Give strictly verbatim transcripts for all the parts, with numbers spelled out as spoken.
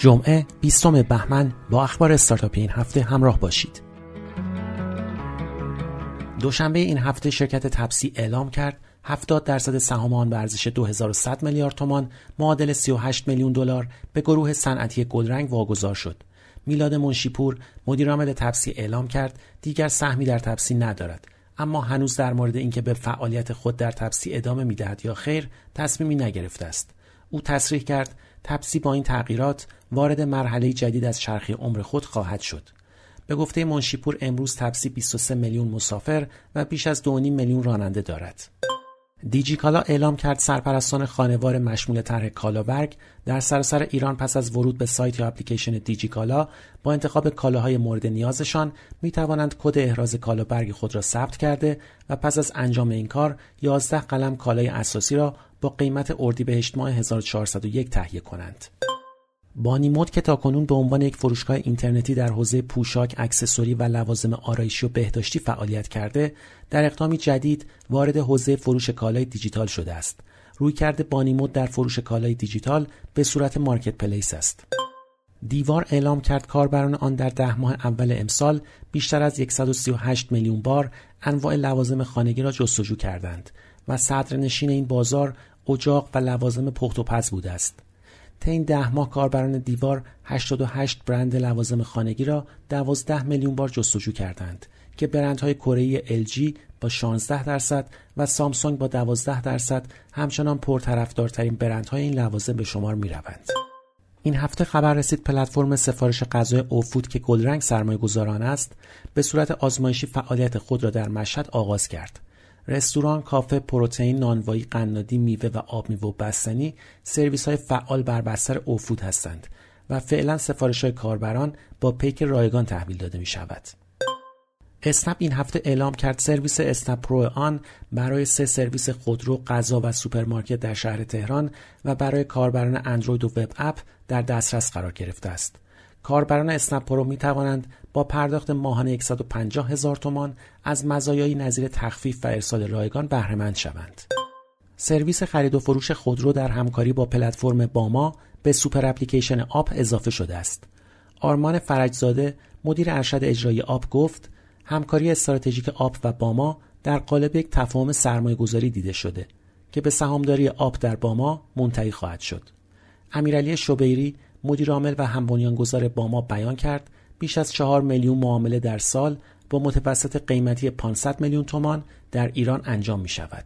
جمعه بیستم بهمن با اخبار استارتاپی این هفته همراه باشید. دوشنبه این هفته شرکت تپسی اعلام کرد هفتاد درصد سهام آن به ارزش دو هزار و صد میلیارد تومان معادل سی و هشت میلیون دلار به گروه صنعتی گلرنگ واگذار شد. میلاد منشیپور مدیرعامل تپسی اعلام کرد دیگر سهمی در تپسی ندارد، اما هنوز در مورد اینکه به فعالیت خود در تپسی ادامه می‌دهد یا خیر تصمیمی نگرفته است. او تصریح کرد تپسی با این تغییرات وارد مرحله جدید از چرخه عمر خود خواهد شد. به گفته منشیپور امروز تپسی بیست و سه میلیون مسافر و بیش از دو و نیم میلیون راننده دارد. دیجیکالا اعلام کرد سرپرستان خانوار مشمول طرح کالابرگ در سراسر ایران پس از ورود به سایت یا اپلیکیشن دیجیکالا با انتخاب کالاهای مورد نیازشان می توانند کد احراز کالابرگ خود را ثبت کرده و پس از انجام این کار یازده قلم کالای اساسی را با قیمت اردیبهشت ماه هزار و چهارصد و یک تهیه کنند. بانیمود که تاکنون به عنوان یک فروشگاه اینترنتی در حوزه پوشاک، اکسسوری و لوازم آرایشی و بهداشتی فعالیت کرده، در اقدامی جدید وارد حوزه فروش کالای دیجیتال شده است. رویکرد بانیمود در فروش کالای دیجیتال به صورت مارکت پلیس است. دیوار اعلام کرد کاربران آن در ده ماه اول امسال بیشتر از صد و سی و هشت میلیون بار انواع لوازم خانگی را جستجو کردند و صدرنشین این بازار اجاق و لوازم پخت و پز بوده است. طی این ده ماه کاربران دیوار هشتاد و هشت برند لوازم خانگی را دوازده میلیون بار جستجو کردند که برندهای کره‌ای ال جی با شانزده درصد و سامسونگ با دوازده درصد همچنان پرطرفدارترین برندهای این لوازم به شمار می‌روند. این هفته خبر رسید پلتفرم سفارش غذای اوفود که گلرنگ سرمایه‌گذاران است به صورت آزمایشی فعالیت خود را در مشهد آغاز کرد. رستوران، کافه، پروتئین، نانوایی، قنادی، میوه و آب میوه و بستنی سرویس‌های فعال بر بستر اوفود هستند و فعلا سفارش‌های کاربران با پیک رایگان تحویل داده می‌شود. اسنپ این هفته اعلام کرد سرویس اسنپ پرو آن برای سه سرویس خودرو، غذا و سوپرمارکت در شهر تهران و برای کاربران اندروید و وب اپ در دسترس قرار گرفته است. کاربران اسنپ پرو می توانند با پرداخت ماهانه صد و پنجاه هزار تومان از مزایای نظیر تخفیف و ارسال رایگان بهره مند شوند. سرویس خرید و فروش خودرو در همکاری با پلتفرم باما به سوپر اپلیکیشن آپ اضافه شده است. آرمان فرجزاده مدیر ارشد اجرایی آپ گفت همکاری استراتژیک آپ و باما در قالب یک تفاهم سرمایه‌گذاری دیده شده که به سهامداری آپ در باما منتهی خواهد شد. امیرعلی شبیری مدیر عامل و هم بنیانگذار باما بیان کرد بیش از چهار میلیون معامله در سال با متوسط قیمتی پانصد میلیون تومان در ایران انجام می شود.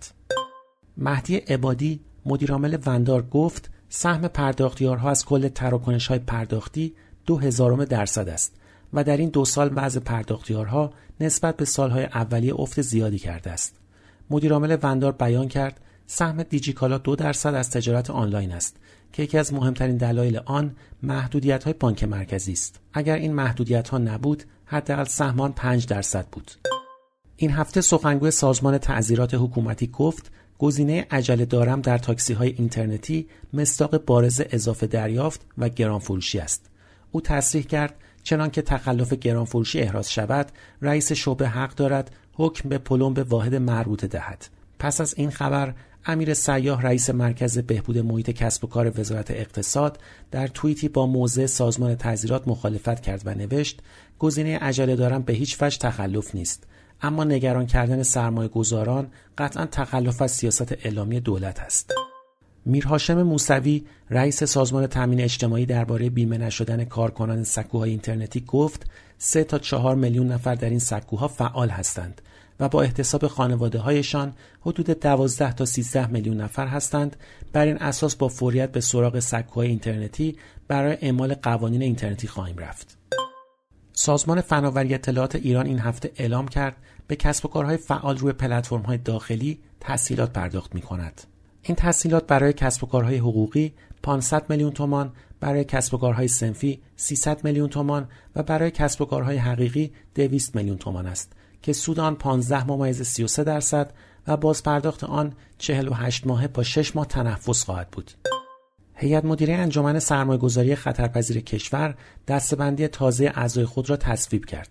مهدی عبادی مدیر عامل وندار گفت سهم پرداختیارها از کل تراکنش‌های پرداختی دو هزارم درصد است و در این دو سال وضع پرداختیارها نسبت به سالهای اولیه افت زیادی کرده است. مدیر عامل وندار بیان کرد سهم دیجیکالا دو درصد از تجارت آنلاین است که یکی از مهمترین دلایل آن محدودیت‌های بانک مرکزی است. اگر این محدودیت‌ها نبود، حداقل سهم آن پنج درصد بود. این هفته سخنگوی سازمان تعزیرات حکومتی گفت گزینه عجله دارم در تاکسی‌های اینترنتی مصداق بارز اضافه دریافت و گرانفروشی است. او تصریح کرد چنان که تخلف گرانفروشی احراز شود، رئیس شعبه حق دارد حکم به پلمب واحد مربوطه دهد. پس از این خبر امیر سیاح رئیس مرکز بهبود محیط کسب و کار وزارت اقتصاد در توییتی با موضع سازمان تعزیرات مخالفت کرد و نوشت گزینه عجله دارم به هیچ وجه تخلف نیست، اما نگران کردن سرمایه گذاران قطعا تخلف از سیاست اعلامی دولت است. میر هاشم موسوی رئیس سازمان تامین اجتماعی درباره بیمه نشدن کارکنان سکوهای اینترنتی گفت سه تا چهار میلیون نفر در این سکوها فعال هستند و با احتساب خانواده‌هایشان حدود دوازده تا سیزده میلیون نفر هستند. بر این اساس با فوریت به سراغ سکوهای اینترنتی برای اعمال قوانین اینترنتی خواهیم رفت. سازمان فناوری اطلاعات ایران این هفته اعلام کرد به کسب و کارهای فعال روی پلتفرم‌های داخلی تسهیلات پرداخت می‌کند. این تسهیلات برای کسب و کارهای حقوقی پانصد میلیون تومان، برای کسب و کارهای صنفی سیصد میلیون تومان و برای کسب و کارهای حقیقی دویست میلیون تومان است که سود آن پانزده ممیز سی و سه درصد و باز پرداخت آن چهل و هشت ماهه با شش ماه تنفس خواهد بود. هیئت مدیره انجمن سرمایه‌گذاری خطرپذیر کشور دسته‌بندی تازه اعضای خود را تصویب کرد.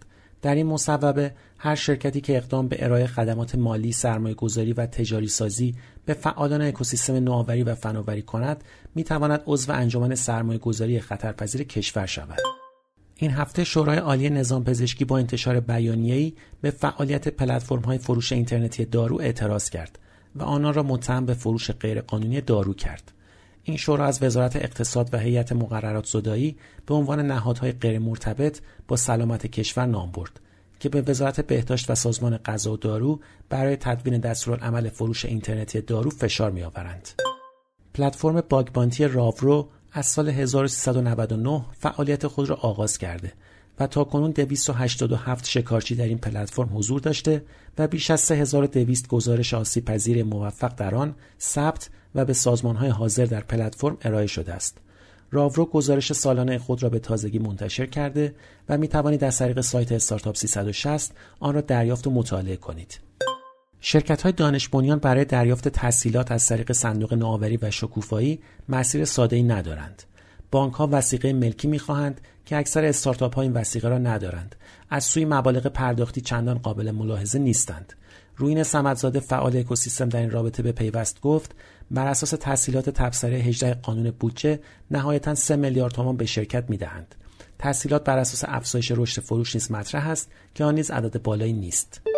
در این مصوبه هر شرکتی که اقدام به ارائه خدمات مالی، سرمایه‌گذاری و تجاری سازی به فعالان اکوسیستم نوآوری و فناوری کند، می‌تواند عضو انجمن سرمایه‌گذاری خطرپذیر کشور شود. این هفته شورای عالی نظام پزشکی با انتشار بیانیه‌ای به فعالیت پلتفرم‌های فروش اینترنتی دارو اعتراض کرد و آنان را متهم به فروش غیرقانونی دارو کرد. این شورا از وزارت اقتصاد و هیئت مقررات زدایی به عنوان نهادهای غیر مرتبط با سلامت کشور نام برد که به وزارت بهداشت و سازمان غذا و دارو برای تدوین دستورالعمل فروش اینترنتی دارو فشار می‌آورند. پلتفرم باگ بانتی راورو از سال هزار و سیصد و نود و نه فعالیت خود را آغاز کرده و تاکنون دویست و هشتاد و هفت شکارچی در این پلتفرم حضور داشته و بیش از سه هزار و دویست گزارش آسیب‌پذیر موفق در آن ثبت و به سازمان‌های حاضر در پلتفرم ارائه شده است. راورو گزارش سالانه خود را به تازگی منتشر کرده و می‌توانید از طریق سایت استارتاپ سیصد و شصت آن را دریافت و مطالعه کنید. شرکت‌های دانش بنیان برای دریافت تسهیلات از طریق صندوق نوآوری و شکوفایی مسیر ساده‌ای ندارند. بانک‌ها وثیقه ملکی می‌خواهند که اکثر استارتاپ‌ها این وثیقه را ندارند. از سوی مبالغ پرداختی چندان قابل ملاحظه نیستند. رویین صمدزاده فعال اکوسیستم در این رابطه به پیوست گفت بر اساس تسهیلات تبصره هجده قانون بودجه نهایتاً سه میلیارد تومان به شرکت می‌دهند. تسهیلات بر اساس افزایش رشد فروش نیز مطرح است که آن نیز عدد بالایی نیست.